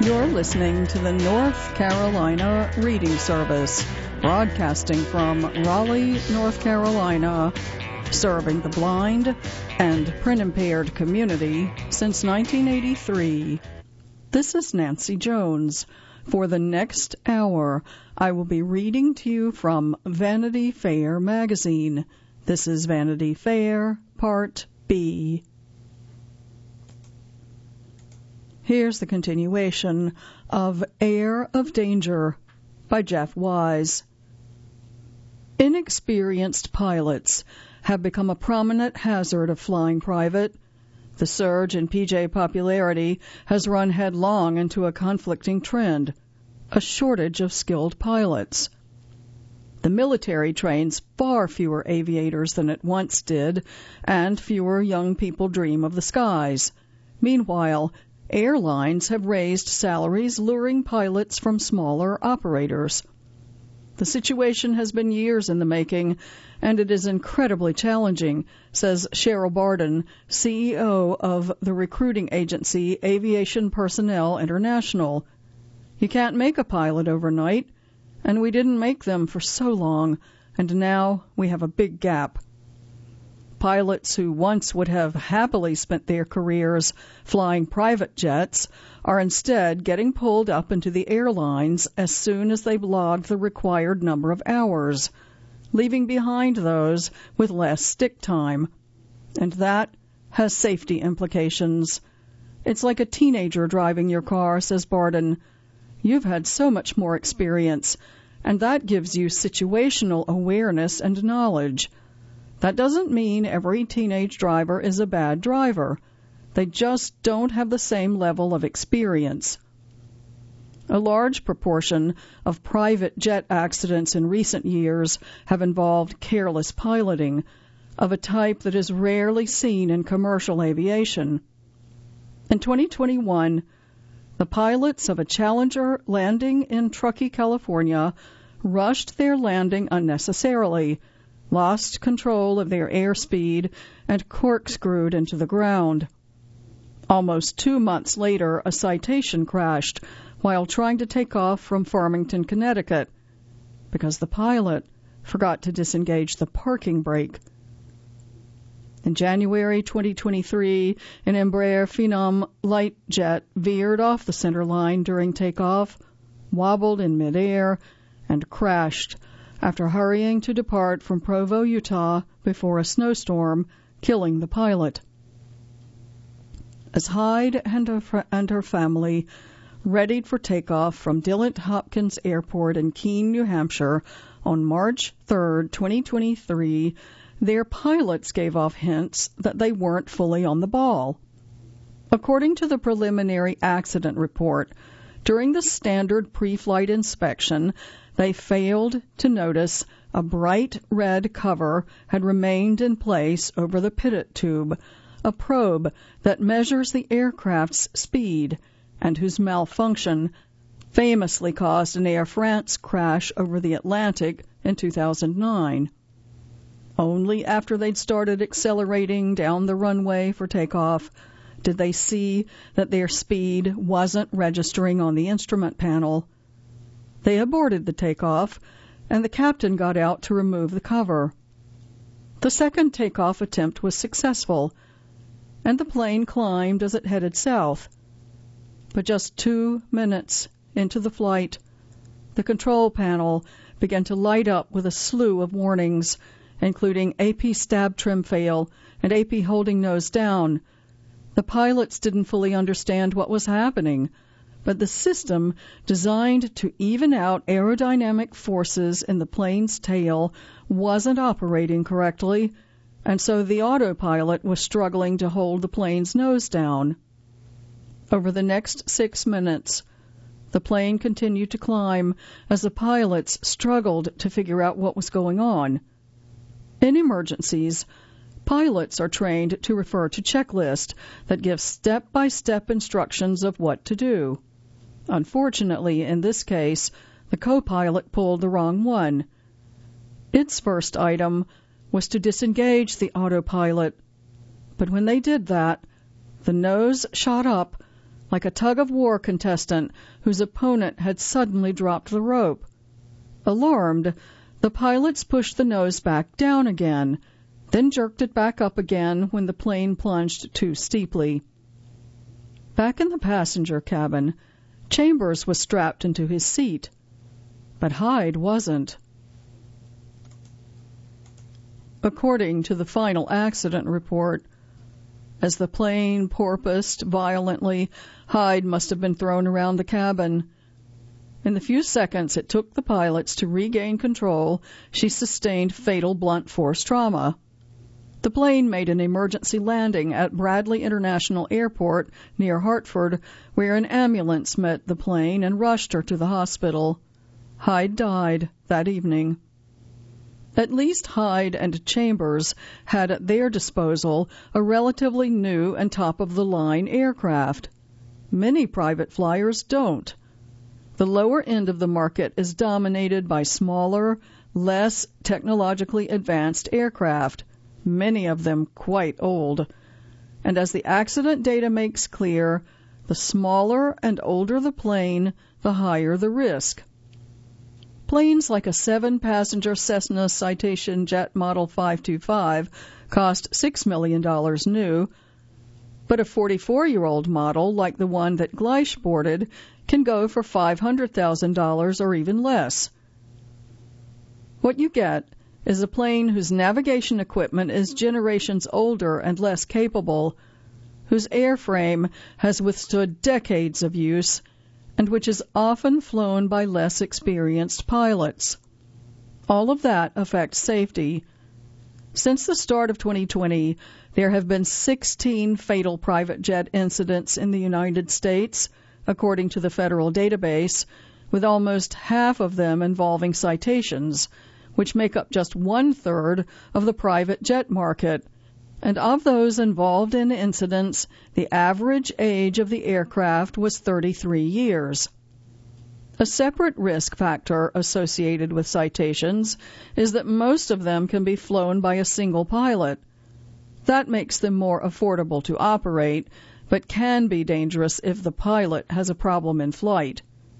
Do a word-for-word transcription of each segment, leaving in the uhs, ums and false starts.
You're listening to the North Carolina Reading Service, broadcasting from Raleigh, North Carolina, serving the blind and print-impaired community since nineteen eighty-three. This is Nancy Jones. For the next hour, I will be reading to you from Vanity Fair magazine. This is Vanity Fair, Part B. Here's the continuation of Air of Danger by Jeff Wise. Inexperienced pilots have become a prominent hazard of flying private. The surge in P J popularity has run headlong into a conflicting trend, a shortage of skilled pilots. The military trains far fewer aviators than it once did, and fewer young people dream of the skies. Meanwhile, airlines have raised salaries, luring pilots from smaller operators. The situation has been years in the making, and it is incredibly challenging, says Cheryl Barden, C E O of the recruiting agency Aviation Personnel International. You can't make a pilot overnight, and we didn't make them for so long, and now we have a big gap. Pilots who once would have happily spent their careers flying private jets are instead getting pulled up into the airlines as soon as they've logged the required number of hours, leaving behind those with less stick time. And that has safety implications. It's like a teenager driving your car, says Barden. You've had so much more experience, and that gives you situational awareness and knowledge. That doesn't mean every teenage driver is a bad driver. They just don't have the same level of experience. A large proportion of private jet accidents in recent years have involved careless piloting, of a type that is rarely seen in commercial aviation. In twenty twenty-one, the pilots of a Challenger landing in Truckee, California, rushed their landing unnecessarily, lost control of their airspeed, and corkscrewed into the ground. Almost two months later, a Citation crashed while trying to take off from Farmington, Connecticut, because the pilot forgot to disengage the parking brake. In January twenty twenty-three, an Embraer Phenom light jet veered off the center line during takeoff, wobbled in midair, and crashed after hurrying to depart from Provo, Utah, before a snowstorm, killing the pilot. As Hyde and her, and her family readied for takeoff from Dillon Hopkins Airport in Keene, New Hampshire, on March third, twenty twenty-three, their pilots gave off hints that they weren't fully on the ball. According to the preliminary accident report, during the standard pre-flight inspection, they failed to notice a bright red cover had remained in place over the pitot tube, a probe that measures the aircraft's speed and whose malfunction famously caused an Air France crash over the Atlantic in two thousand nine. Only after they'd started accelerating down the runway for takeoff did they see that their speed wasn't registering on the instrument panel. They aborted the takeoff, and the captain got out to remove the cover. The second takeoff attempt was successful, and the plane climbed as it headed south. But just two minutes into the flight, the control panel began to light up with a slew of warnings, including A P stab trim fail and A P holding nose down. The pilots didn't fully understand what was happening, but the system designed to even out aerodynamic forces in the plane's tail wasn't operating correctly, and so the autopilot was struggling to hold the plane's nose down. Over the next six minutes, the plane continued to climb as the pilots struggled to figure out what was going on. In emergencies, pilots are trained to refer to checklists that give step-by-step instructions of what to do. Unfortunately, in this case, the co-pilot pulled the wrong one. Its first item was to disengage the autopilot, but when they did that, the nose shot up like a tug-of-war contestant whose opponent had suddenly dropped the rope. Alarmed, the pilots pushed the nose back down again, then jerked it back up again when the plane plunged too steeply. Back in the passenger cabin, Chambers was strapped into his seat, but Hyde wasn't. According to the final accident report, as the plane porpoised violently, Hyde must have been thrown around the cabin. In the few seconds it took the pilots to regain control, she sustained fatal blunt force trauma. The plane made an emergency landing at Bradley International Airport near Hartford, where an ambulance met the plane and rushed her to the hospital. Hyde died that evening. At least Hyde and Chambers had at their disposal a relatively new and top-of-the-line aircraft. Many private flyers don't. The lower end of the market is dominated by smaller, less technologically advanced aircraft, many of them quite old. And as the accident data makes clear, the smaller and older the plane, the higher the risk. Planes like a seven-passenger Cessna Citation Jet Model five twenty-five cost six million dollars new, but a forty-four-year-old model like the one that Gleisch boarded can go for five hundred thousand dollars or even less. What you get is a plane whose navigation equipment is generations older and less capable, whose airframe has withstood decades of use, and which is often flown by less experienced pilots. All of that affects safety. Since the start of twenty twenty, there have been sixteen fatal private jet incidents in the United States, according to the federal database, with almost half of them involving citations, which make up just one-third of the private jet market. And of those involved in incidents, the average age of the aircraft was thirty-three years. A separate risk factor associated with citations is that most of them can be flown by a single pilot. That makes them more affordable to operate, but can be dangerous if the pilot has a problem in flight.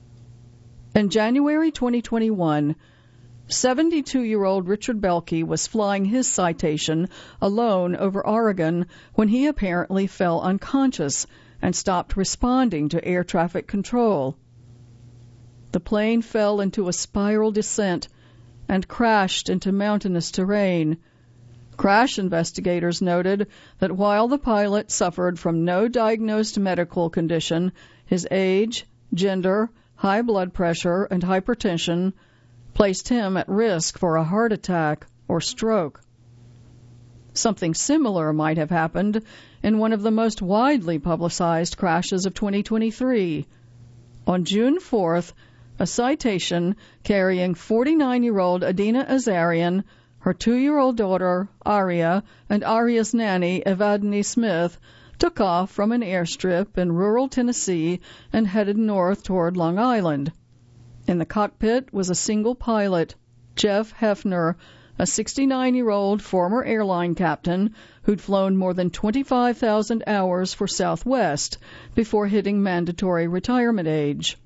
In January twenty twenty-one, seventy-two-year-old Richard Belkey was flying his Citation alone over Oregon when he apparently fell unconscious and stopped responding to air traffic control. The plane fell into a spiral descent and crashed into mountainous terrain. Crash investigators noted that while the pilot suffered from no diagnosed medical condition, his age, gender, high blood pressure, and hypertension placed him at risk for a heart attack or stroke. Something similar might have happened in one of the most widely publicized crashes of twenty twenty-three. On June fourth, a Citation carrying forty-nine-year-old Adina Azarian, her two-year-old daughter, Aria, and Aria's nanny, Evadne Smith, took off from an airstrip in rural Tennessee and headed north toward Long Island. In the cockpit was a single pilot, Jeff Hefner, a sixty-nine-year-old former airline captain who'd flown more than twenty-five thousand hours for Southwest before hitting mandatory retirement age.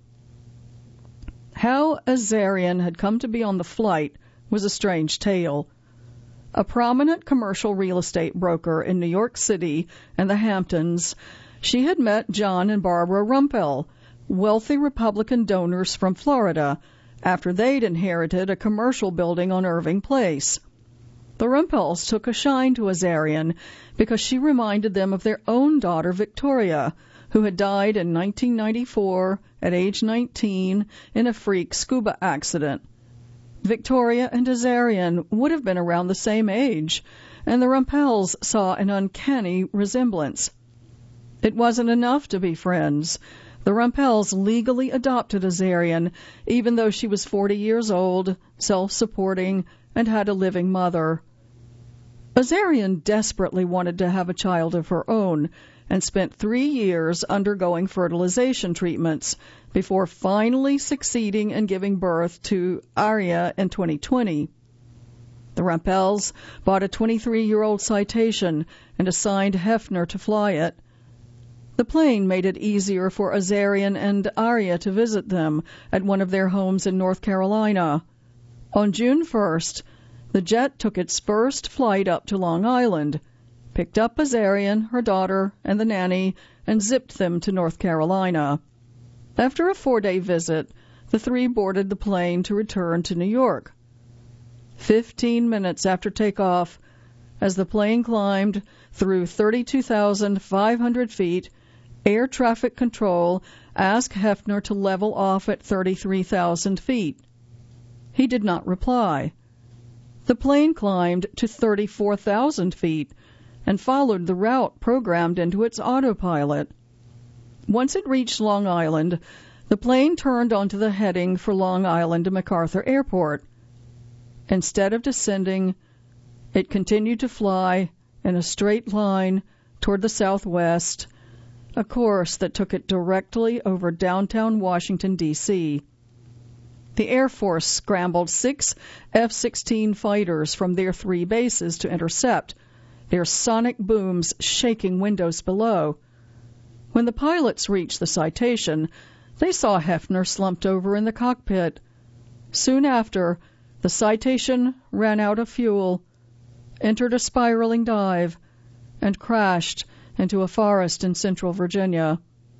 How Azarian had come to be on the flight was a strange tale. A prominent commercial real estate broker in New York City and the Hamptons, she had met John and Barbara Rumpel, wealthy Republican donors from Florida, after they'd inherited a commercial building on Irving Place. The Rumpels took a shine to Azarian because she reminded them of their own daughter, Victoria, who had died in nineteen ninety-four at age nineteen in a freak scuba accident. Victoria and Azarian would have been around the same age, and the Rumpels saw an uncanny resemblance. It wasn't enough to be friends. The Rumpels legally adopted Azarian, even though she was forty years old, self-supporting, and had a living mother. Azarian desperately wanted to have a child of her own, and spent three years undergoing fertilization treatments before finally succeeding in giving birth to Aria in twenty twenty. The Rumpels bought a twenty-three-year-old Citation and assigned Hefner to fly it. The plane made it easier for Azarian and Arya to visit them at one of their homes in North Carolina. On June first, the jet took its first flight up to Long Island, picked up Azarian, her daughter, and the nanny, and zipped them to North Carolina. After a four-day visit, the three boarded the plane to return to New York. Fifteen minutes after takeoff, as the plane climbed through thirty-two thousand five hundred feet, air traffic control asked Hefner to level off at thirty-three thousand feet. He did not reply. The plane climbed to thirty-four thousand feet and followed the route programmed into its autopilot. Once it reached Long Island, the plane turned onto the heading for Long Island to MacArthur Airport. Instead of descending, it continued to fly in a straight line toward the southwest, a course that took it directly over downtown Washington, D C The Air Force scrambled six F sixteen fighters from their three bases to intercept, their sonic booms shaking windows below. When the pilots reached the citation, they saw Hefner slumped over in the cockpit. Soon after, the citation ran out of fuel, entered a spiraling dive, and crashed into a forest in central Virginia.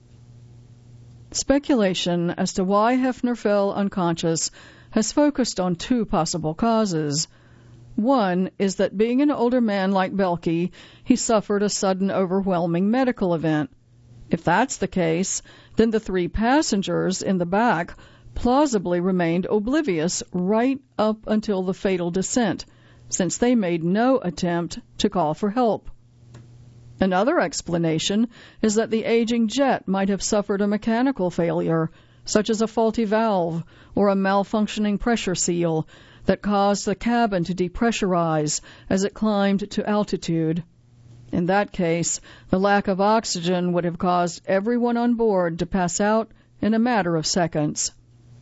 Speculation as to why Hefner fell unconscious has focused on two possible causes. One is that being an older man like Belkey, he suffered a sudden overwhelming medical event. If that's the case, then the three passengers in the back plausibly remained oblivious right up until the fatal descent, since they made no attempt to call for help. Another explanation is that the aging jet might have suffered a mechanical failure, such as a faulty valve or a malfunctioning pressure seal, that caused the cabin to depressurize as it climbed to altitude. In that case, the lack of oxygen would have caused everyone on board to pass out in a matter of seconds.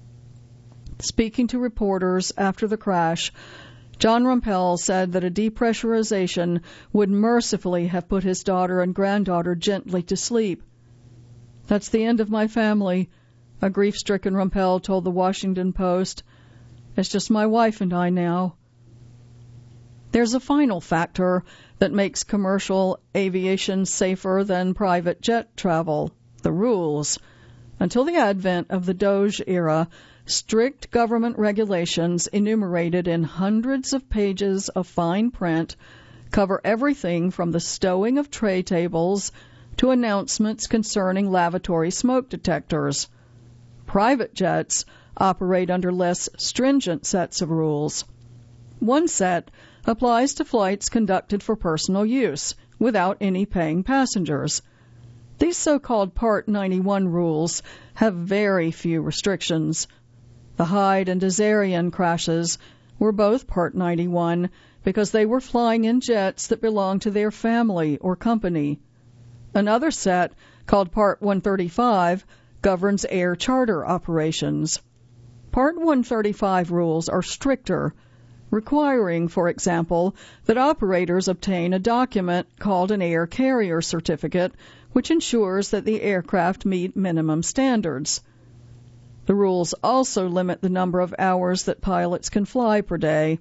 Speaking to reporters after the crash, John Rumpel said that a depressurization would mercifully have put his daughter and granddaughter gently to sleep. "That's the end of my family," a grief-stricken Rumpel told the Washington Post. "It's just my wife and I now." There's a final factor that makes commercial aviation safer than private jet travel: the rules. Until the advent of the Doge era, strict government regulations enumerated in hundreds of pages of fine print cover everything from the stowing of tray tables to announcements concerning lavatory smoke detectors. Private jets operate under less stringent sets of rules. One set applies to flights conducted for personal use without any paying passengers. These so-called Part ninety-one rules have very few restrictions. The Hyde and Azarian crashes were both Part ninety-one because they were flying in jets that belonged to their family or company. Another set, called Part one thirty-five, governs air charter operations. Part one thirty-five rules are stricter, requiring, for example, that operators obtain a document called an air carrier certificate, which ensures that the aircraft meet minimum standards. The rules also limit the number of hours that pilots can fly per day.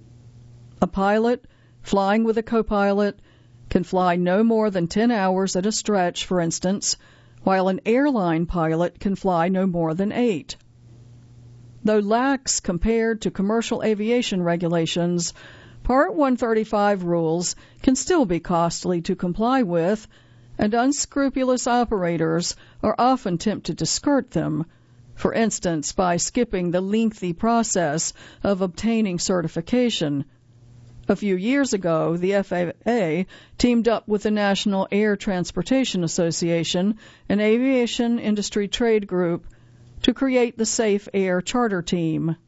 A pilot, flying with a co-pilot, can fly no more than ten hours at a stretch, for instance, while an airline pilot can fly no more than eight. Though lax compared to commercial aviation regulations, Part one thirty-five rules can still be costly to comply with, and unscrupulous operators are often tempted to skirt them, for instance by skipping the lengthy process of obtaining certification. A few years ago, the F A A teamed up with the National Air Transportation Association, an aviation industry trade group, to create the Safe Air Charter Team.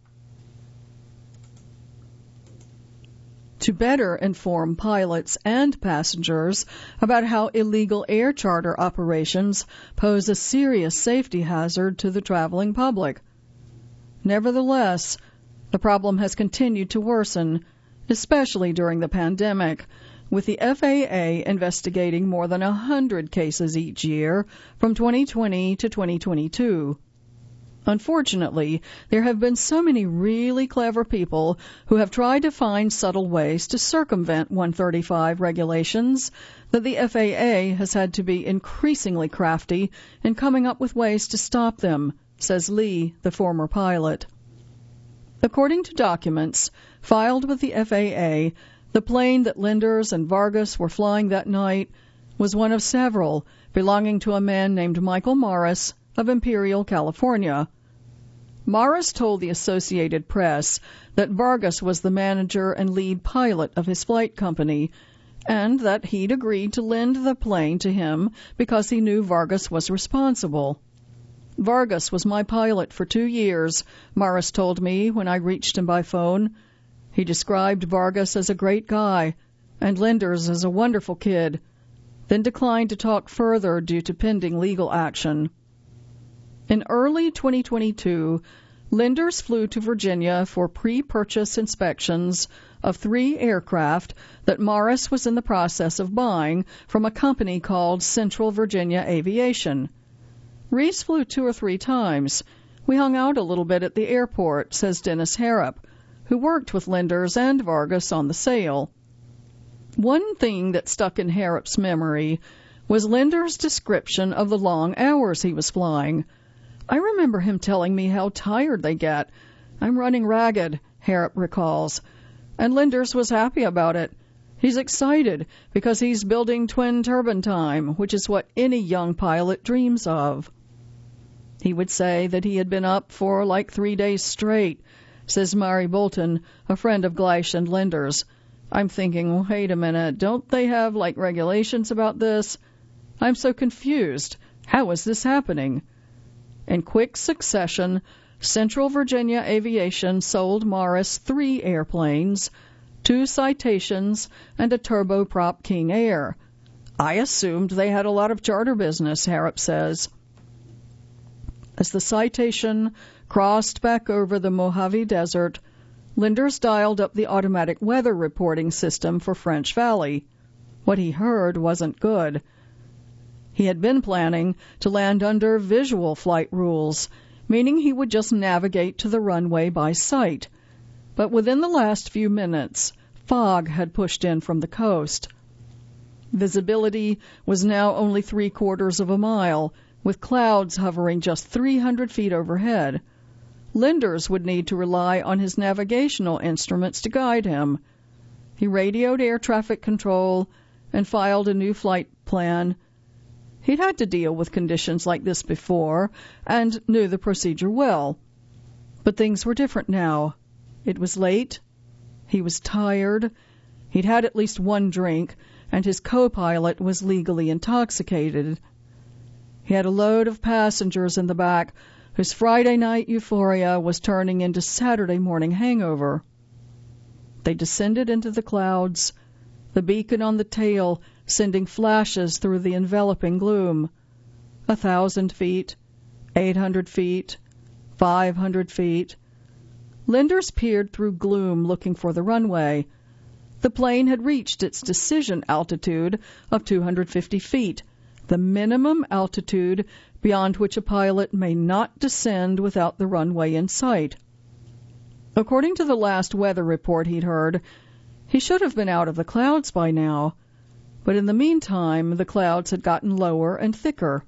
To better inform pilots and passengers about how illegal air charter operations pose a serious safety hazard to the traveling public. Nevertheless, the problem has continued to worsen, especially during the pandemic, with the F A A investigating more than one hundred cases each year from twenty twenty to twenty twenty-two. Unfortunately, there have been so many really clever people who have tried to find subtle ways to circumvent one thirty-five regulations that the F A A has had to be increasingly crafty in coming up with ways to stop them, says Lee, the former pilot. According to documents filed with the F A A, the plane that Linders and Vargas were flying that night was one of several belonging to a man named Michael Morris of Imperial, California. Morris told the Associated Press that Vargas was the manager and lead pilot of his flight company, and that he'd agreed to lend the plane to him because he knew Vargas was responsible. Vargas was my pilot for two years, Morris told me when I reached him by phone. He described Vargas as a great guy and Linders as a wonderful kid, then declined to talk further due to pending legal action. In early twenty twenty-two, Linders flew to Virginia for pre-purchase inspections of three aircraft that Morris was in the process of buying from a company called Central Virginia Aviation. Reese flew two or three times. We hung out a little bit at the airport, says Dennis Harrop, who worked with Linders and Vargas on the sale. One thing that stuck in Harrop's memory was Linders' description of the long hours he was flying. I remember him telling me how tired they get. I'm running ragged, Harrop recalls. And Linders was happy about it. He's excited because he's building twin turbine time, which is what any young pilot dreams of. He would say that he had been up for like three days straight, says Mari Bolton, a friend of Gleisch and Linders. I'm thinking, wait a minute, don't they have like regulations about this? I'm so confused. How is this happening? In quick succession, Central Virginia Aviation sold Morris three airplanes, two Citations, and a turboprop King Air. I assumed they had a lot of charter business, Harrop says. As the Citation crossed back over the Mojave Desert, Linders dialed up the automatic weather reporting system for French Valley. What he heard wasn't good. He had been planning to land under visual flight rules, meaning he would just navigate to the runway by sight. But within the last few minutes, fog had pushed in from the coast. Visibility was now only three-quarters of a mile, with clouds hovering just three hundred feet overhead. Linders would need to rely on his navigational instruments to guide him. He radioed air traffic control and filed a new flight plan. He'd had to deal with conditions like this before and knew the procedure well. But things were different now. It was late. He was tired. He'd had at least one drink, and his co-pilot was legally intoxicated. He had a load of passengers in the back whose Friday night euphoria was turning into Saturday morning hangover. They descended into the clouds, the beacon on the tail sending flashes through the enveloping gloom. A thousand feet, eight hundred feet, five hundred feet. Linders peered through gloom looking for the runway. The plane had reached its decision altitude of two hundred fifty feet, the minimum altitude beyond which a pilot may not descend without the runway in sight. According to the last weather report he'd heard, he should have been out of the clouds by now, but in the meantime the clouds had gotten lower and thicker.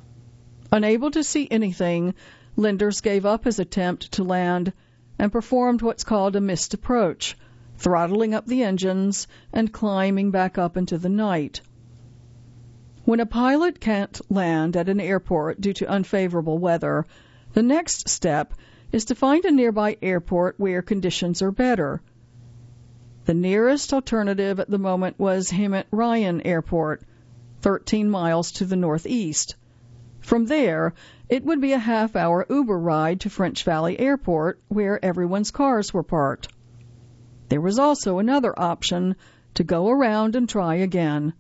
Unable to see anything, Linders gave up his attempt to land and performed what's called a missed approach, throttling up the engines and climbing back up into the night. When a pilot can't land at an airport due to unfavorable weather, the next step is to find a nearby airport where conditions are better. The nearest alternative at the moment was Hemet Ryan Airport, thirteen miles to the northeast. From there, it would be a half-hour Uber ride to French Valley Airport, where everyone's cars were parked. There was also another option, to go around and try again.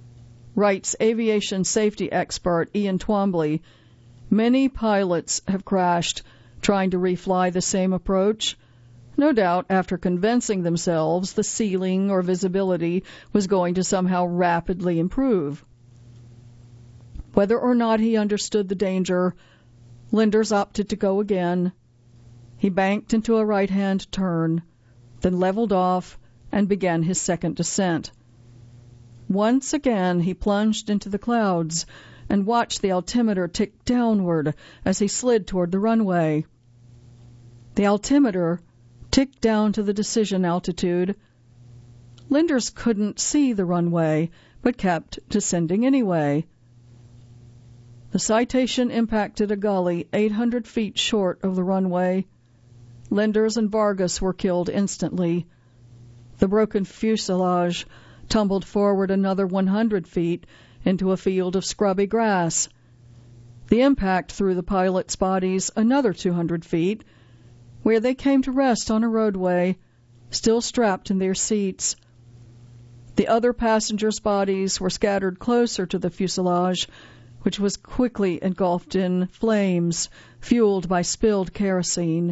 Writes aviation safety expert Ian Twombly, many pilots have crashed trying to refly the same approach, No doubt, after convincing themselves the ceiling or visibility was going to somehow rapidly improve. Whether or not he understood the danger, Linders opted to go again. He banked into a right-hand turn, then leveled off and began his second descent. Once again he plunged into the clouds and watched the altimeter tick downward as he slid toward the runway. The altimeter ticked down to the decision altitude. Linders couldn't see the runway, but kept descending anyway. The Citation impacted a gully eight hundred feet short of the runway. Linders and Vargas were killed instantly. The broken fuselage tumbled forward another one hundred feet into a field of scrubby grass. The impact threw the pilots' bodies another two hundred feet, where they came to rest on a roadway, still strapped in their seats. The other passengers' bodies were scattered closer to the fuselage, which was quickly engulfed in flames, fueled by spilled kerosene.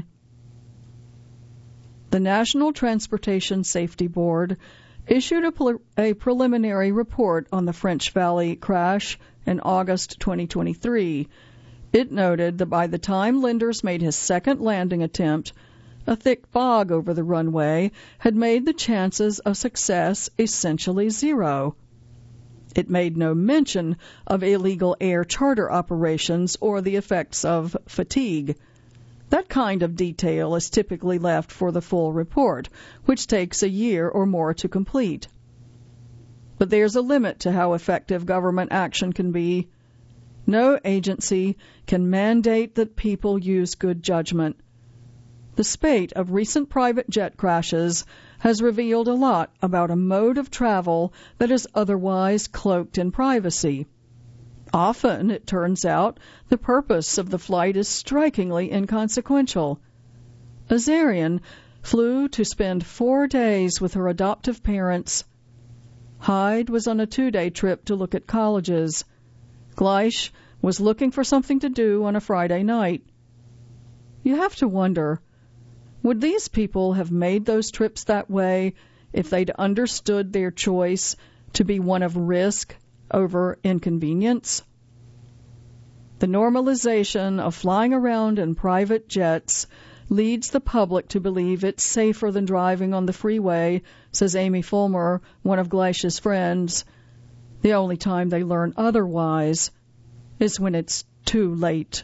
The National Transportation Safety Board issued a, pre- a preliminary report on the French Valley crash in August twenty twenty-three. It noted that by the time Linders made his second landing attempt, a thick fog over the runway had made the chances of success essentially zero. It made no mention of illegal air charter operations or the effects of fatigue. That kind of detail is typically left for the full report, which takes a year or more to complete. But there's a limit to how effective government action can be. No agency can mandate that people use good judgment. The spate of recent private jet crashes has revealed a lot about a mode of travel that is otherwise cloaked in privacy. Often, it turns out, the purpose of the flight is strikingly inconsequential. Azarian flew to spend four days with her adoptive parents. Hyde was on a two-day trip to look at colleges. Gleisch was looking for something to do on a Friday night. You have to wonder, would these people have made those trips that way if they'd understood their choice to be one of risk over inconvenience? The normalization of flying around in private jets leads the public to believe it's safer than driving on the freeway, says Amy Fulmer, one of Gleisch's friends. The only time they learn otherwise is when it's too late.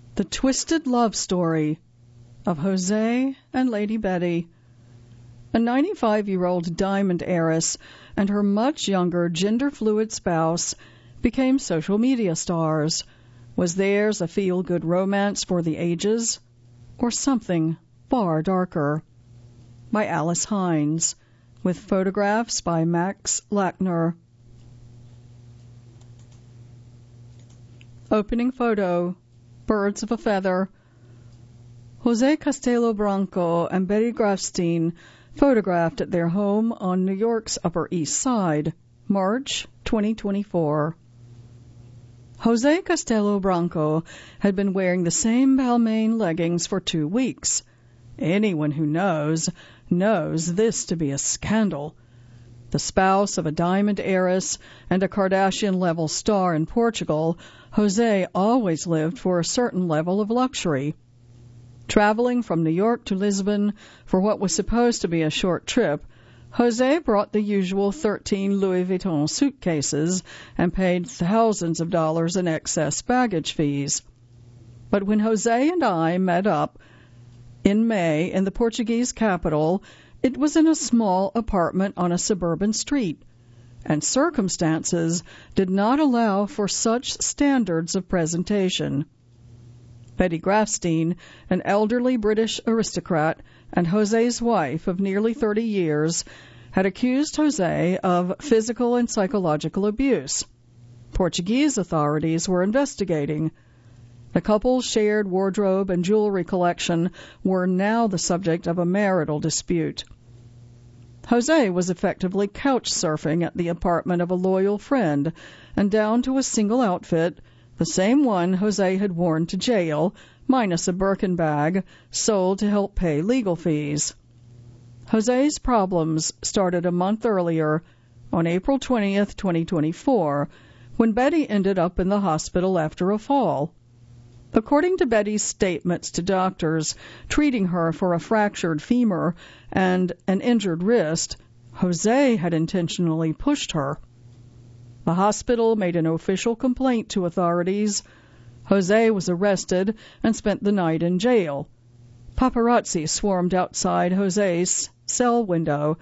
The twisted love story of Jose and Lady Betty. A ninety-five-year-old diamond heiress and her much younger gender-fluid spouse became social media stars. Was theirs a feel-good romance for the ages, or something far darker? By Alice Hines, with photographs by Max Lackner. Opening photo, Birds of a Feather. Jose Castelo Branco and Betty Grafstein photographed at their home on New York's Upper East Side, March twenty twenty-four. Jose Castelo Branco had been wearing the same Balmain leggings for two weeks. Anyone who knows, knows this to be a scandal. The spouse of a diamond heiress and a Kardashian-level star in Portugal, Jose always lived for a certain level of luxury. Traveling from New York to Lisbon for what was supposed to be a short trip, Jose brought the usual thirteen Louis Vuitton suitcases and paid thousands of dollars in excess baggage fees. But when Jose and I met up in May in the Portuguese capital, it was in a small apartment on a suburban street, and circumstances did not allow for such standards of presentation. Betty Grafstein, an elderly British aristocrat and Jose's wife of nearly thirty years, had accused Jose of physical and psychological abuse. Portuguese authorities were investigating. The couple's shared wardrobe and jewelry collection were now the subject of a marital dispute. Jose was effectively couch surfing at the apartment of a loyal friend, and down to a single outfit, the same one Jose had worn to jail, minus a Birkin bag, sold to help pay legal fees. Jose's problems started a month earlier, on April twentieth, twenty twenty-four, when Betty ended up in the hospital after a fall. According to Betty's statements to doctors treating her for a fractured femur and an injured wrist, Jose had intentionally pushed her. The hospital made an official complaint to authorities. Jose was arrested and spent the night in jail. Paparazzi swarmed outside Jose's cell window.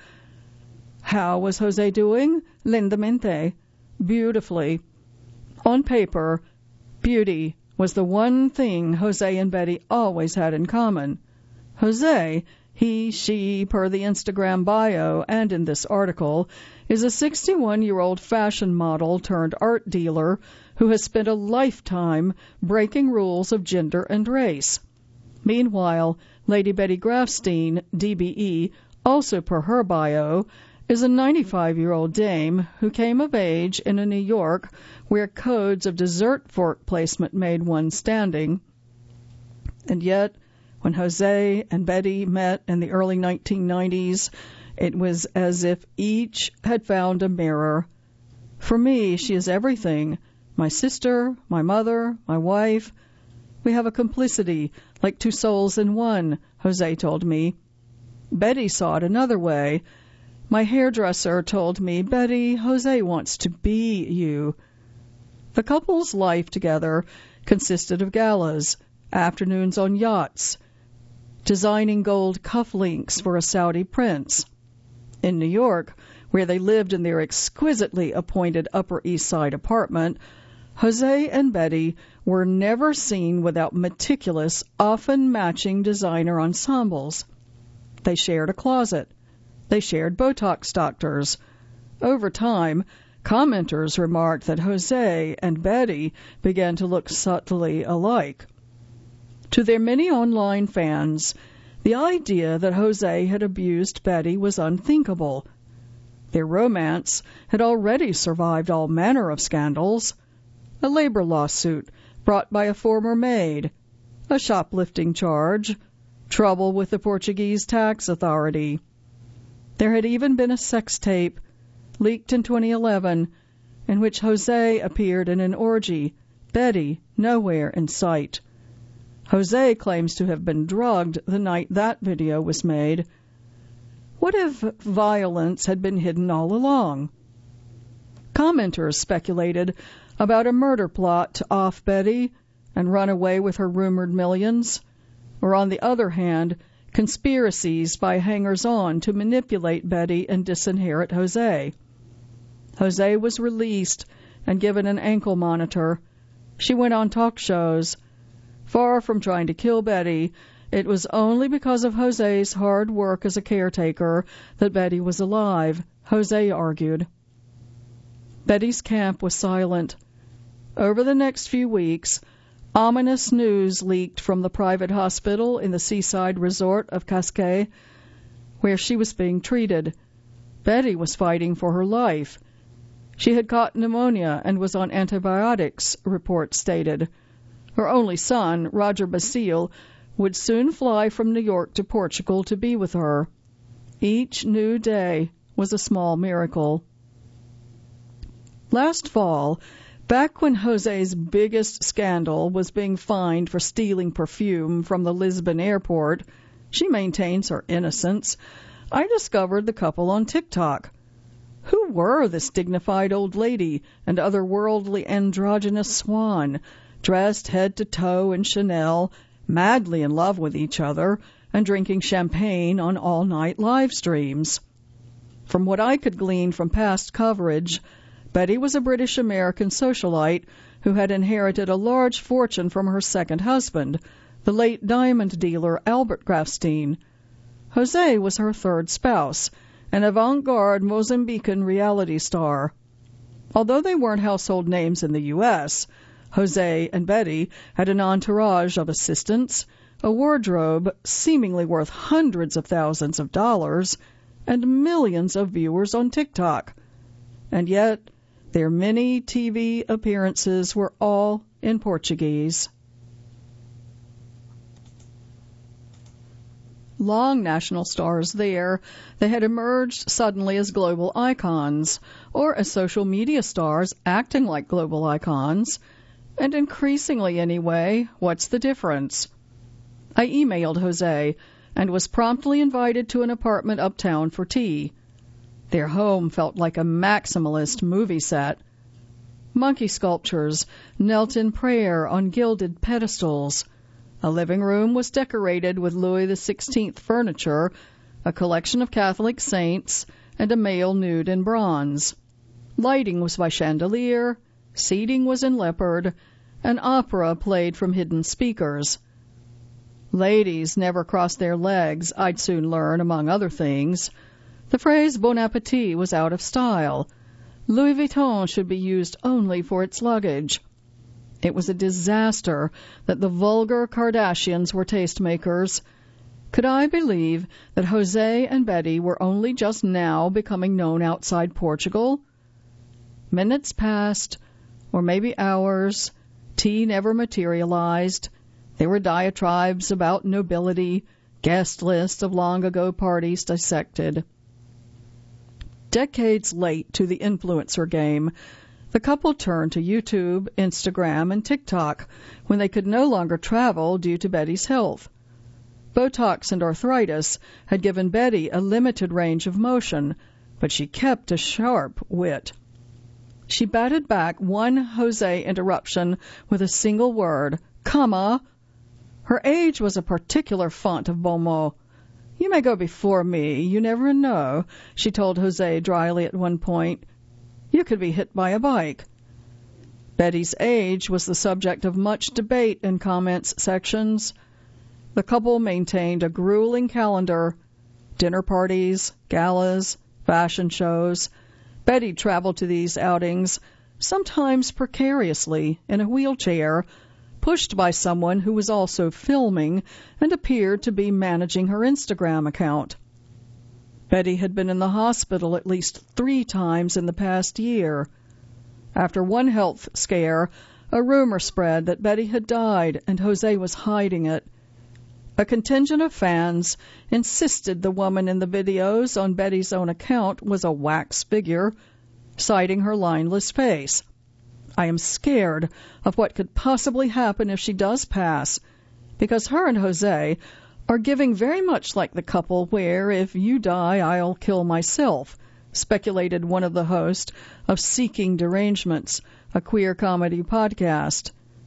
How was Jose doing? Lindamente. Beautifully. On paper, beauty was the one thing Jose and Betty always had in common. Jose, he, she, per the Instagram bio and in this article, is a sixty-one-year-old fashion model turned art dealer who has spent a lifetime breaking rules of gender and race. Meanwhile, Lady Betty Grafstein, D B E, also per her bio, is a ninety-five-year-old dame who came of age in a New York where codes of dessert fork placement made one standing. And yet, when Jose and Betty met in the early nineteen nineties, it was as if each had found a mirror. For me, she is everything. My sister, my mother, my wife. We have a complicity, like two souls in one, Jose told me. Betty saw it another way. My hairdresser told me, Betty, Jose wants to be you. The couple's life together consisted of galas, afternoons on yachts, designing gold cufflinks for a Saudi prince. In New York, where they lived in their exquisitely appointed Upper East Side apartment, Jose and Betty were never seen without meticulous, often matching designer ensembles. They shared a closet. They shared Botox doctors. Over time, commenters remarked that Jose and Betty began to look subtly alike. To their many online fans, the idea that Jose had abused Betty was unthinkable. Their romance had already survived all manner of scandals. A labor lawsuit brought by a former maid, a shoplifting charge, trouble with the Portuguese tax authority. There had even been a sex tape, leaked in twenty eleven, in which Jose appeared in an orgy, Betty nowhere in sight. Jose claims to have been drugged the night that video was made. What if violence had been hidden all along? Commenters speculated about a murder plot to off Betty, and run away with her rumored millions, or on the other hand, conspiracies by hangers-on to manipulate Betty and disinherit Jose. Jose was released and given an ankle monitor. She went on talk shows. Far from trying to kill Betty, it was only because of Jose's hard work as a caretaker that Betty was alive, Jose argued. Betty's camp was silent. Over the next few weeks, ominous news leaked from the private hospital in the seaside resort of Cascais, where she was being treated. Betty was fighting for her life. She had caught pneumonia and was on antibiotics, reports stated. Her only son, Roger Basile, would soon fly from New York to Portugal to be with her. Each new day was a small miracle. Last fall, back when Jose's biggest scandal was being fined for stealing perfume from the Lisbon airport, she maintains her innocence, I discovered the couple on TikTok. Who were this dignified old lady and otherworldly androgynous swan, dressed head to toe in Chanel, madly in love with each other, and drinking champagne on all-night live streams? From what I could glean from past coverage, Betty was a British-American socialite who had inherited a large fortune from her second husband, the late diamond dealer Albert Grafstein. Jose was her third spouse, an avant-garde Mozambican reality star. Although they weren't household names in the U S, Jose and Betty had an entourage of assistants, a wardrobe seemingly worth hundreds of thousands of dollars, and millions of viewers on TikTok. And yet, their many T V appearances were all in Portuguese. Long national stars there, they had emerged suddenly as global icons, or as social media stars acting like global icons. And increasingly anyway, what's the difference? I emailed Jose and was promptly invited to an apartment uptown for tea. Their home felt like a maximalist movie set. Monkey sculptures knelt in prayer on gilded pedestals. A living room was decorated with Louis the Sixteenth furniture, a collection of Catholic saints, and a male nude in bronze. Lighting was by chandelier, seating was in leopard, and opera played from hidden speakers. Ladies never crossed their legs, I'd soon learn, among other things. The phrase bon appetit was out of style. Louis Vuitton should be used only for its luggage. It was a disaster that the vulgar Kardashians were tastemakers. Could I believe that Jose and Betty were only just now becoming known outside Portugal? Minutes passed, or maybe hours. Tea never materialized. There were diatribes about nobility, guest lists of long-ago parties dissected. Decades late to the influencer game, the couple turned to YouTube, Instagram, and TikTok when they could no longer travel due to Betty's health. Botox and arthritis had given Betty a limited range of motion, but she kept a sharp wit. She batted back one Jose interruption with a single word, comma. Her age was a particular font of bon mot. You may go before me, you never know, she told Jose dryly at one point. You could be hit by a bike. Betty's age was the subject of much debate in comments sections. The couple maintained a grueling calendar, dinner parties, galas, fashion shows. Betty traveled to these outings, sometimes precariously, in a wheelchair, pushed by someone who was also filming and appeared to be managing her Instagram account. Betty had been in the hospital at least three times in the past year. After one health scare, a rumor spread that Betty had died and Jose was hiding it. A contingent of fans insisted the woman in the videos on Betty's own account was a wax figure, citing her lineless face. I am scared of what could possibly happen if she does pass, because her and Jose are giving very much like the couple where, if you die, I'll kill myself, speculated one of the hosts of Seeking Derangements, a queer comedy podcast.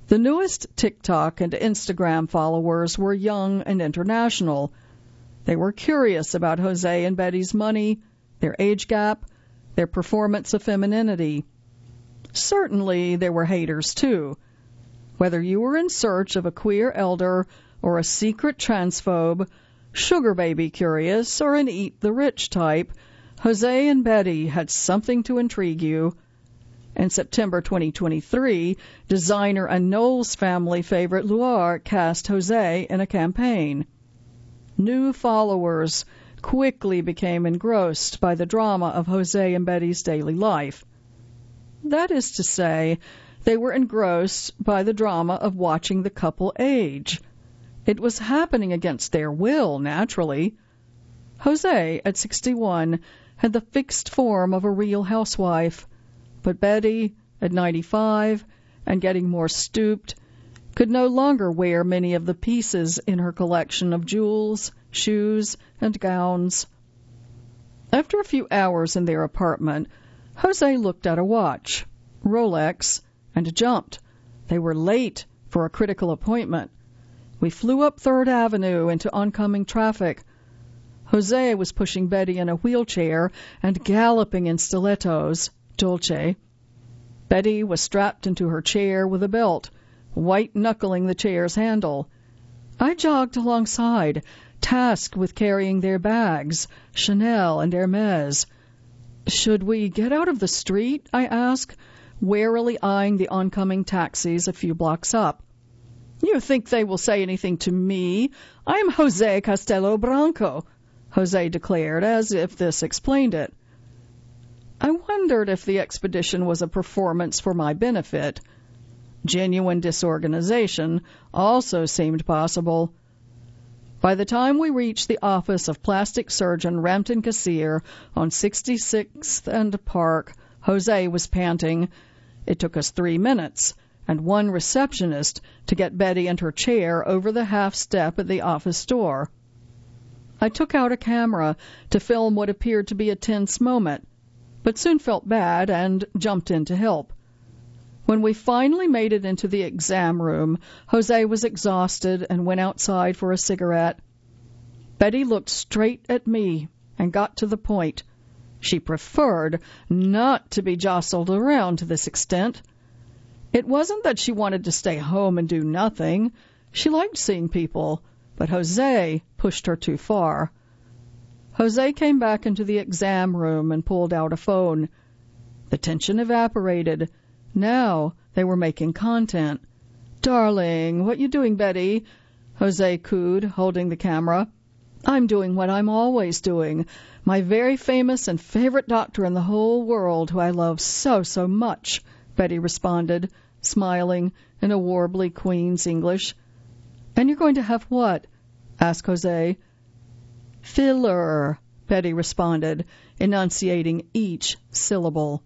The newest TikTok and Instagram followers were young and international. They were curious about Jose and Betty's money, their age gap, their performance of femininity. Certainly there were haters, too. Whether you were in search of a queer elder or a secret transphobe, sugar baby curious or an eat the rich type, Jose and Betty had something to intrigue you. In September twenty twenty-three, designer and Knowles family favorite Luar cast Jose in a campaign. New followers quickly became engrossed by the drama of Jose and Betty's daily life. That is to say, they were engrossed by the drama of watching the couple age. It was happening against their will, naturally. Jose, at sixty-one, had the fixed form of a real housewife, but Betty, at ninety-five, and getting more stooped, could no longer wear many of the pieces in her collection of jewels, shoes, and gowns. After a few hours in their apartment, Jose looked at a watch, Rolex, and jumped. They were late for a critical appointment. We flew up Third Avenue into oncoming traffic. Jose was pushing Betty in a wheelchair and galloping in stilettos, Dolce. Betty was strapped into her chair with a belt, white-knuckling the chair's handle. I jogged alongside, tasked with carrying their bags, Chanel and Hermes. "Should we get out of the street?" I asked, warily eyeing the oncoming taxis a few blocks up. "You think they will say anything to me? I am Jose Castelo Branco," Jose declared, as if this explained it. I wondered if the expedition was a performance for my benefit. Genuine disorganization also seemed possible. By the time we reached the office of plastic surgeon Rampton Kassir on sixty-sixth and Park, Jose was panting. It took us three minutes and one receptionist to get Betty and her chair over the half step at the office door. I took out a camera to film what appeared to be a tense moment, but soon felt bad and jumped in to help. When we finally made it into the exam room, Jose was exhausted and went outside for a cigarette. Betty looked straight at me and got to the point. She preferred not to be jostled around to this extent. It wasn't that she wanted to stay home and do nothing. She liked seeing people, but Jose pushed her too far. Jose came back into the exam room and pulled out a phone. The tension evaporated. Now they were making content. "Darling, what you doing, Betty?" Jose cooed, holding the camera. "I'm doing what I'm always doing. My very famous and favorite doctor in the whole world, who I love so, so much," Betty responded, smiling in a warbly Queen's English. "And you're going to have what?" asked Jose. "Filler," Betty responded, enunciating each syllable.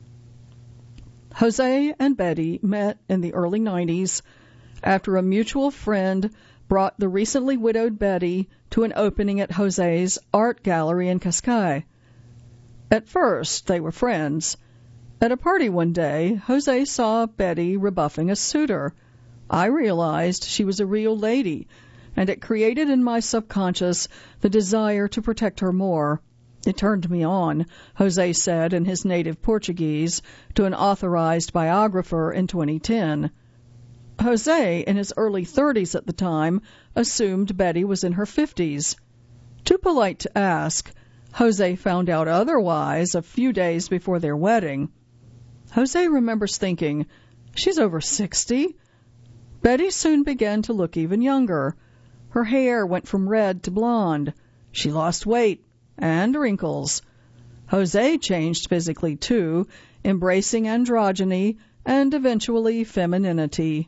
Jose and Betty met in the early nineties after a mutual friend brought the recently widowed Betty to an opening at Jose's art gallery in Cascais. At first, they were friends. At a party one day, Jose saw Betty rebuffing a suitor. I realized she was a real lady, and it created in my subconscious the desire to protect her more. It turned me on, Jose said in his native Portuguese to an authorized biographer in twenty ten. Jose, in his early thirties at the time, assumed Betty was in her fifties. Too polite to ask, Jose found out otherwise a few days before their wedding. Jose remembers thinking, "She's over sixty." Betty soon began to look even younger. Her hair went from red to blonde. She lost weight and wrinkles. Jose changed physically, too, embracing androgyny and eventually femininity.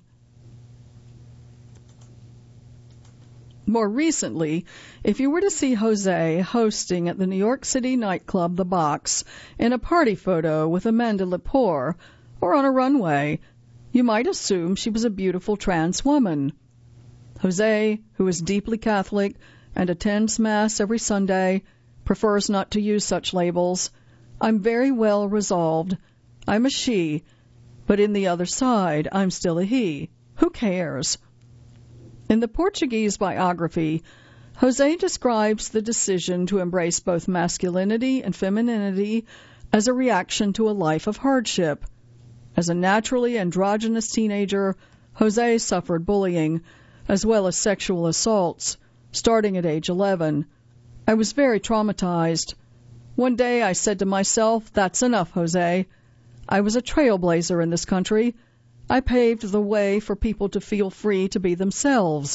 More recently, if you were to see Jose hosting at the New York City nightclub The Box in a party photo with Amanda Lepore, or on a runway, you might assume she was a beautiful trans woman. Jose, who is deeply Catholic and attends Mass every Sunday, prefers not to use such labels. "I'm very well resolved. I'm a she, but in the other side, I'm still a he," Who cares? In the Portuguese biography, Jose describes the decision to embrace both masculinity and femininity as a reaction to a life of hardship. As a naturally androgynous teenager, Jose suffered bullying, as well as sexual assaults, starting at age eleven. I was very traumatized. One day I said to myself, "That's enough, Jose." I was a trailblazer in this country. I paved the way for people to feel free to be themselves.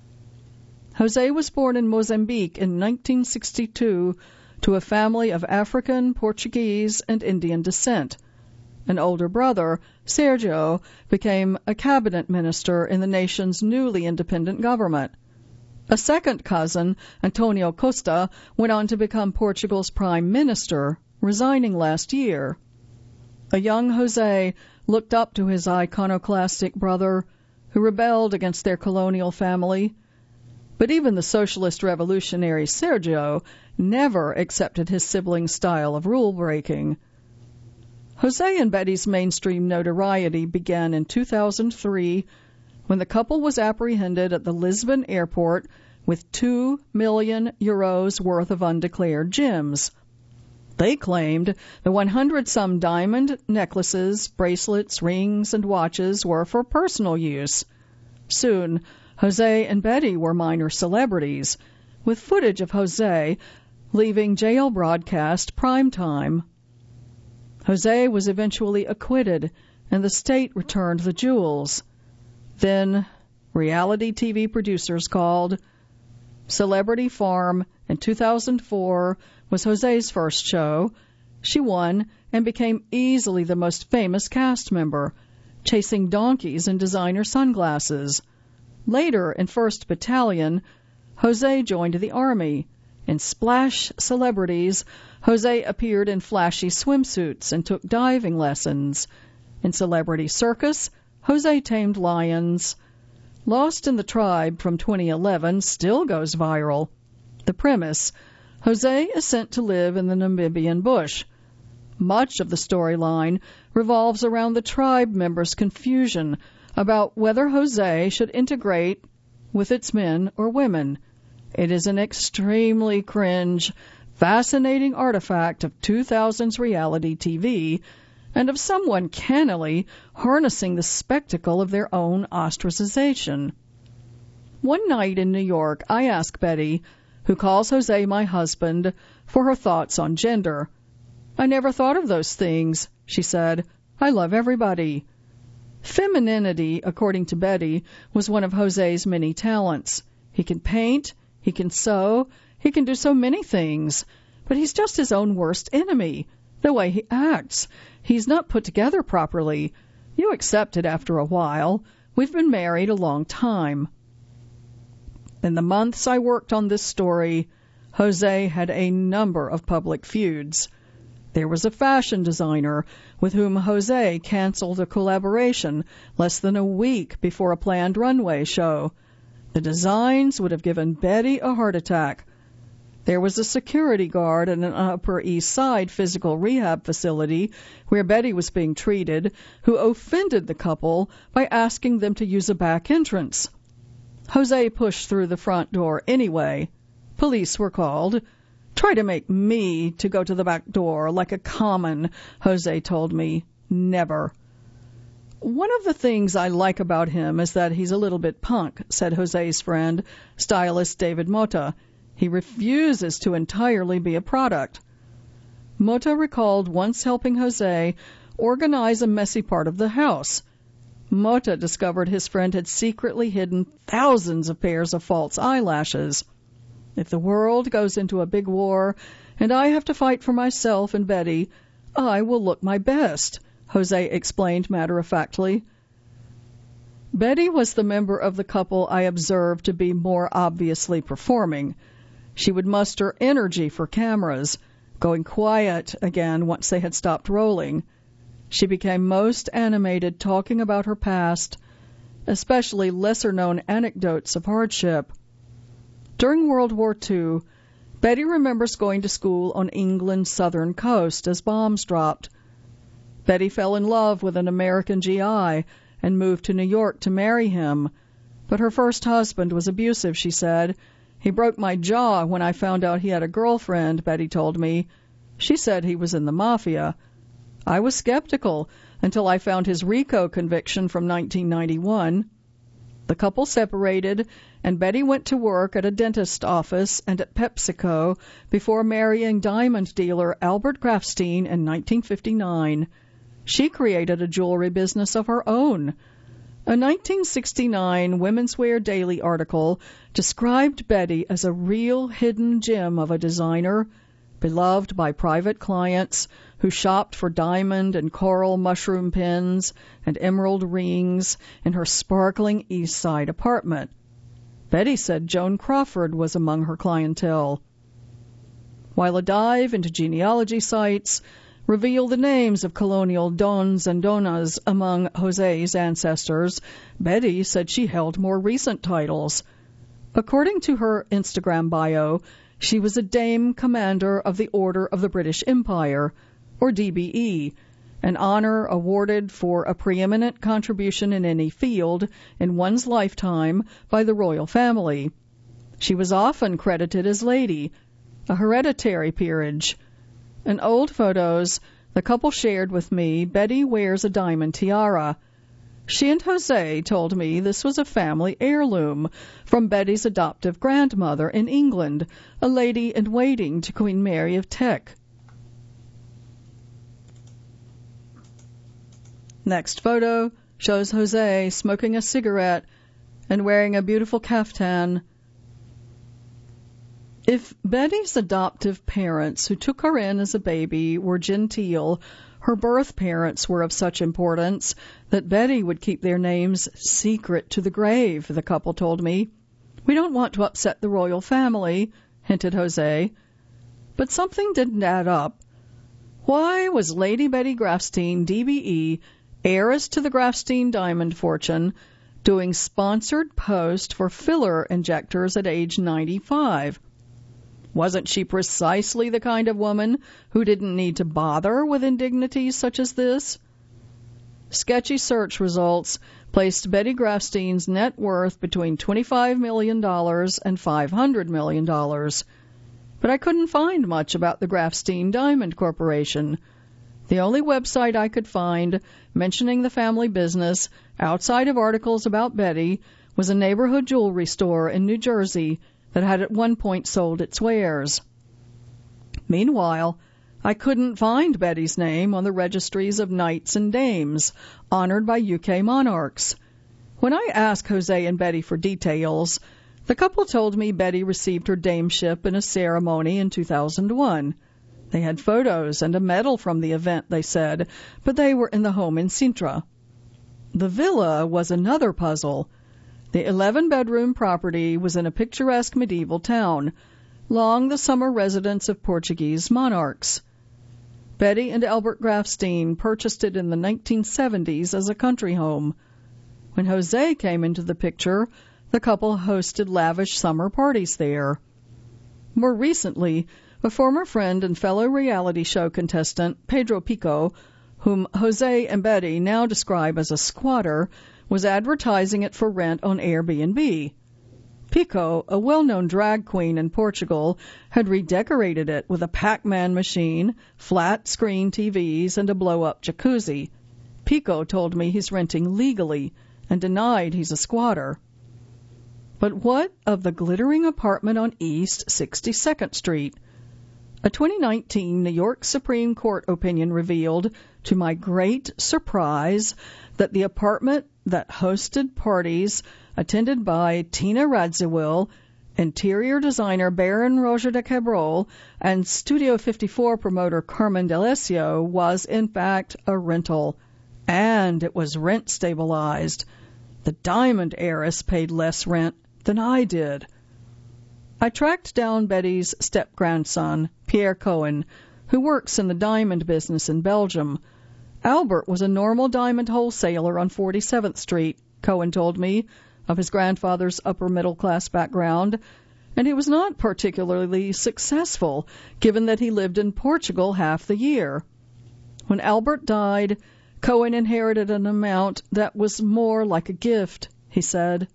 Jose was born in Mozambique in nineteen sixty-two to a family of African, Portuguese, and Indian descent. An older brother, Sergio, became a cabinet minister in the nation's newly independent government. A second cousin, Antonio Costa, went on to become Portugal's prime minister, resigning last year. A young Jose looked up to his iconoclastic brother, who rebelled against their colonial family. But even the socialist revolutionary Sergio never accepted his sibling's style of rule-breaking. Jose and Betty's mainstream notoriety began in two thousand three when the couple was apprehended at the Lisbon airport with two million euros worth of undeclared gems. They claimed the one hundred some diamond necklaces, bracelets, rings, and watches were for personal use. Soon, Jose and Betty were minor celebrities, with footage of Jose leaving jail broadcast prime time. Jose was eventually acquitted, and the state returned the jewels. Then, reality T V producers called. Celebrity Farm in two thousand four was Jose's first show. She won and became easily the most famous cast member, chasing donkeys in designer sunglasses. Later, in First Battalion, Jose joined the Army. In Splash Celebrities, Jose appeared in flashy swimsuits and took diving lessons. In Celebrity Circus, Jose tamed lions. Lost in the Tribe from twenty eleven still goes viral. The premise: Jose is sent to live in the Namibian bush. Much of the storyline revolves around the tribe members' confusion about whether Jose should integrate with its men or women. It is an extremely cringe, fascinating artifact of two thousands reality T V and of someone cannily harnessing the spectacle of their own ostracization. One night in New York, I asked Betty, who calls Jose my husband, for her thoughts on gender. "I never thought of those things," she said. "I love everybody." Femininity, according to Betty, was one of Jose's many talents. He can paint, he can sew, he can do so many things, but he's just his own worst enemy. The way he acts, he's not put together properly. You accept it after a while. We've been married a long time. In the months I worked on this story, Jose had a number of public feuds. There was a fashion designer with whom Jose canceled a collaboration less than a week before a planned runway show. The designs would have given Betty a heart attack. There was a security guard at an Upper East Side physical rehab facility where Betty was being treated who offended the couple by asking them to use a back entrance. Jose pushed through the front door anyway. Police were called. "Try to make me to go to the back door like a common," Jose told me. Never. "One of the things I like about him is that he's a little bit punk," said Jose's friend, stylist David Mota. "He refuses to entirely be a product." Mota recalled once helping Jose organize a messy part of the house. Mota discovered his friend had secretly hidden thousands of pairs of false eyelashes. "If the world goes into a big war and I have to fight for myself and Betty, I will look my best," Jose explained matter-of-factly. Betty was the member of the couple I observed to be more obviously performing. She would muster energy for cameras, going quiet again once they had stopped rolling. She became most animated talking about her past, especially lesser-known anecdotes of hardship. During World War Two, Betty remembers going to school on England's southern coast as bombs dropped. Betty fell in love with an American G I and moved to New York to marry him. But her first husband was abusive, she said. He broke my jaw when I found out he had a girlfriend, Betty told me. She said he was in the mafia. I was skeptical until I found his RICO conviction from nineteen ninety-one. The couple separated, and Betty went to work at a dentist's office and at PepsiCo before marrying diamond dealer Albert Grafstein in nineteen fifty-nine. She created a jewelry business of her own. A nineteen sixty-nine Women's Wear Daily article described Betty as a real hidden gem of a designer, beloved by private clients who shopped for diamond and coral mushroom pins and emerald rings in her sparkling East Side apartment. Betty said Joan Crawford was among her clientele. While a dive into genealogy sites revealed the names of colonial dons and donas among Jose's ancestors, Betty said she held more recent titles. According to her Instagram bio, she was a Dame Commander of the Order of the British Empire, or D B E, an honor awarded for a preeminent contribution in any field in one's lifetime by the royal family. She was often credited as Lady, a hereditary peerage. In old photos the couple shared with me, Betty wears a diamond tiara. She and Jose told me this was a family heirloom from Betty's adoptive grandmother in England, a lady-in-waiting to Queen Mary of Teck. Next photo shows Jose smoking a cigarette and wearing a beautiful caftan. If Betty's adoptive parents, who took her in as a baby, were genteel, her birth parents were of such importance that Betty would keep their names secret to the grave, the couple told me. We don't want to upset the royal family, hinted Jose. But something didn't add up. Why was Lady Betty Grafstein, D B E, heiress to the Grafstein diamond fortune, doing sponsored posts for filler injectors at age ninety-five? Wasn't she precisely the kind of woman who didn't need to bother with indignities such as this? Sketchy search results placed Betty Grafstein's net worth between twenty-five million dollars and five hundred million dollars. But I couldn't find much about the Grafstein Diamond Corporation. The only website I could find mentioning the family business outside of articles about Betty was a neighborhood jewelry store in New Jersey that had at one point sold its wares. Meanwhile, I couldn't find Betty's name on the registries of knights and dames honored by U K monarchs. When I asked Jose and Betty for details, the couple told me Betty received her dameship in a ceremony in two thousand one. They had photos and a medal from the event, they said, but they were in the home in Sintra. The villa was another puzzle. The eleven-bedroom property was in a picturesque medieval town, long the summer residence of Portuguese monarchs. Betty and Albert Grafstein purchased it in the nineteen seventies as a country home. When Jose came into the picture, the couple hosted lavish summer parties there. More recently, a former friend and fellow reality show contestant, Pedro Pico, whom Jose and Betty now describe as a squatter, was advertising it for rent on Airbnb. Pico, a well-known drag queen in Portugal, had redecorated it with a Pac-Man machine, flat-screen T Vs, and a blow-up jacuzzi. Pico told me he's renting legally and denied he's a squatter. But what of the glittering apartment on East sixty-second Street? A twenty nineteen New York Supreme Court opinion revealed, to my great surprise, that the apartment that hosted parties attended by Tina Radziwill, interior designer Baron Roger de Cabrol, and Studio fifty-four promoter Carmen D'Alessio was in fact a rental, and it was rent stabilized. The diamond heiress paid less rent than I did. I tracked down Betty's step-grandson, Pierre Cohen, who works in the diamond business in Belgium. Albert was a normal diamond wholesaler on forty-seventh Street, Cohen told me, of his grandfather's upper-middle-class background, and he was not particularly successful, given that he lived in Portugal half the year. When Albert died, Cohen inherited an amount that was more like a gift, he said,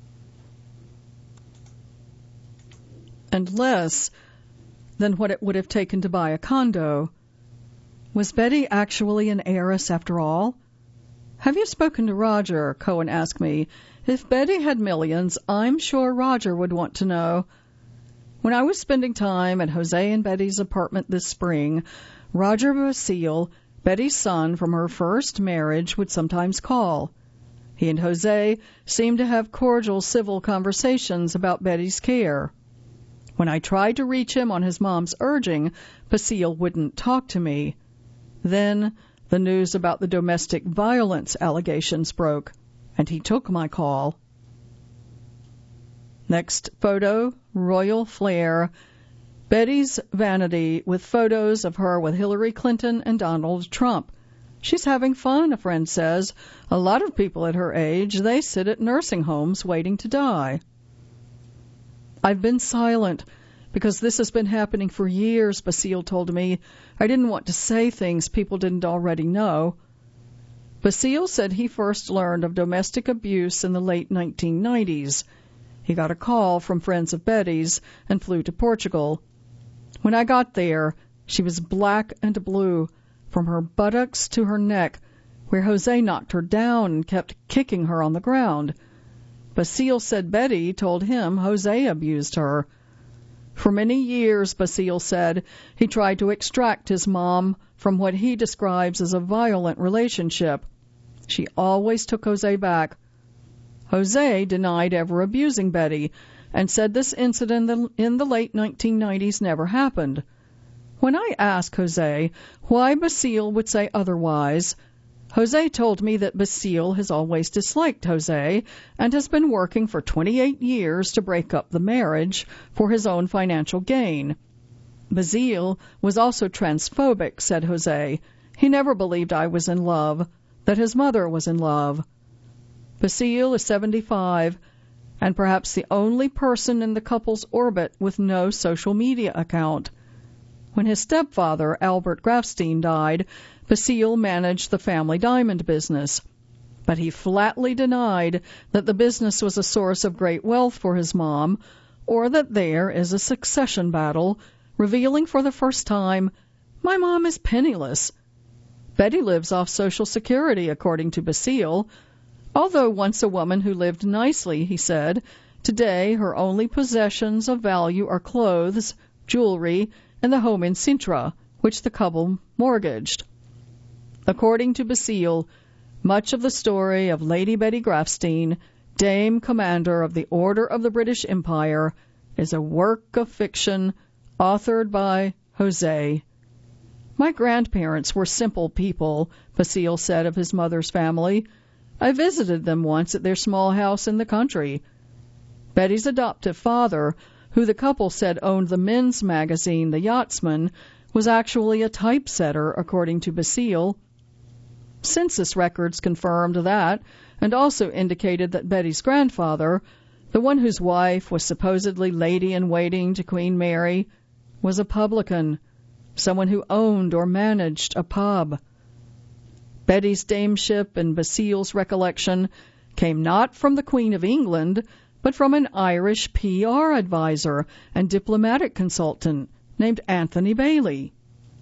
and less than what it would have taken to buy a condo. Was Betty actually an heiress after all? Have you spoken to Roger? Cohen asked me. If Betty had millions, I'm sure Roger would want to know. When I was spending time at Jose and Betty's apartment this spring, Roger Basile, Betty's son from her first marriage, would sometimes call. He and Jose seemed to have cordial civil conversations about Betty's care. When I tried to reach him on his mom's urging, Basile wouldn't talk to me. Then the news about the domestic violence allegations broke, and he took my call. Next photo, Royal Flair. Betty's vanity with photos of her with Hillary Clinton and Donald Trump. She's having fun, a friend says. A lot of people at her age, they sit at nursing homes waiting to die. I've been silent because this has been happening for years, Basile told me. I didn't want to say things people didn't already know. Basile said he first learned of domestic abuse in the late nineteen nineties. He got a call from friends of Betty's and flew to Portugal. When I got there, she was black and blue, from her buttocks to her neck, where Jose knocked her down and kept kicking her on the ground. Basile said Betty told him Jose abused her. For many years, Basile said, he tried to extract his mom from what he describes as a violent relationship. She always took Jose back. Jose denied ever abusing Betty and said this incident in the late nineteen nineties never happened. When I asked Jose why Basile would say otherwise, Jose told me that Basile has always disliked Jose and has been working for twenty-eight years to break up the marriage for his own financial gain. Basile was also transphobic, said Jose. He never believed I was in love, that his mother was in love. Basile is seventy-five and perhaps the only person in the couple's orbit with no social media account. When his stepfather, Albert Grafstein, died, Basile managed the family diamond business. But he flatly denied that the business was a source of great wealth for his mom, or that there is a succession battle, revealing for the first time, "My mom is penniless." Betty lives off Social Security, according to Basile. Although once a woman who lived nicely, he said, today her only possessions of value are clothes, jewelry, and the home in Sintra, which the couple mortgaged. According to Basile, much of the story of Lady Betty Grafstein, Dame Commander of the Order of the British Empire, is a work of fiction authored by Jose. My grandparents were simple people, Basile said of his mother's family. I visited them once at their small house in the country. Betty's adoptive father, who the couple said owned the men's magazine The Yachtsman, was actually a typesetter, according to Basile. Census records confirmed that, and also indicated that Betty's grandfather, the one whose wife was supposedly lady-in-waiting to Queen Mary, was a publican, someone who owned or managed a pub. Betty's dameship, in Basile's recollection, came not from the Queen of England, but from an Irish P R advisor and diplomatic consultant named Anthony Bailey.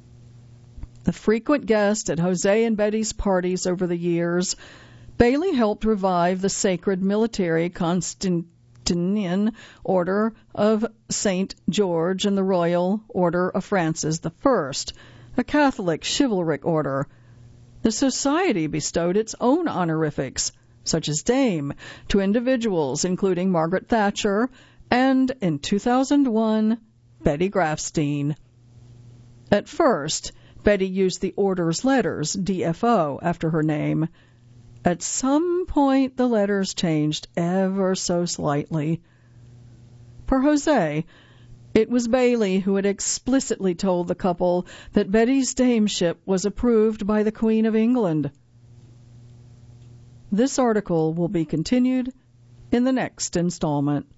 The frequent guest at Jose and Betty's parties over the years, Bailey helped revive the sacred military Constantinian Order of Saint George and the Royal Order of Francis the First, a Catholic chivalric order. The society bestowed its own honorifics, such as Dame, to individuals including Margaret Thatcher and, in two thousand one, Betty Grafstein. At first, Betty used the order's letters, D F O, after her name. At some point, the letters changed ever so slightly. Per Jose, it was Bailey who had explicitly told the couple that Betty's dameship was approved by the Queen of England. This article will be continued in the next installment.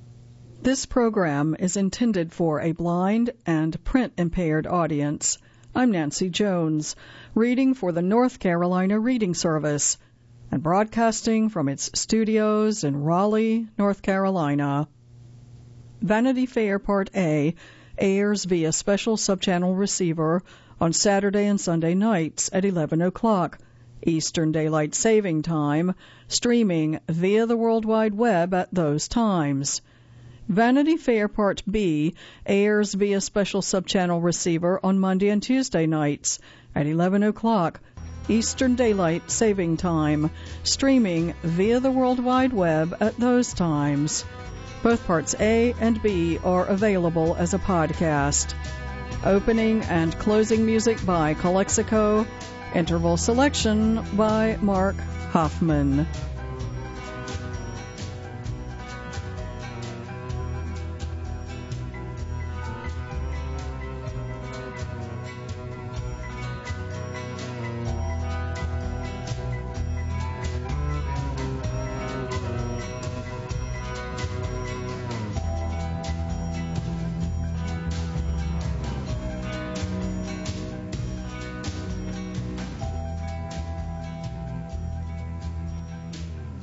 This program is intended for a blind and print-impaired audience. I'm Nancy Jones, reading for the North Carolina Reading Service and broadcasting from its studios in Raleigh, North Carolina. Vanity Fair Part A airs via special subchannel receiver on Saturday and Sunday nights at eleven o'clock Eastern Daylight Saving Time, streaming via the World Wide Web at those times. Vanity Fair Part B airs via special subchannel receiver on Monday and Tuesday nights at eleven o'clock Eastern Daylight Saving Time, streaming via the World Wide Web at those times. Both Parts A and B are available as a podcast. Opening and closing music by Calexico. Interval selection by Mark Hoffman.